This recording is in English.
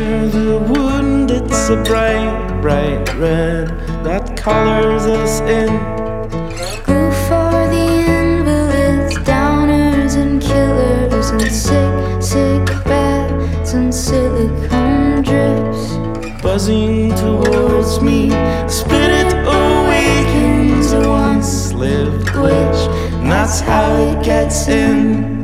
near the wound, it's a bright, bright red that colors us in. Glue for the invalids, downers and killers, and sick, sick beds and silicone drips. Buzzing towards me, spirit awakens a once lived wish, and that's how it gets in.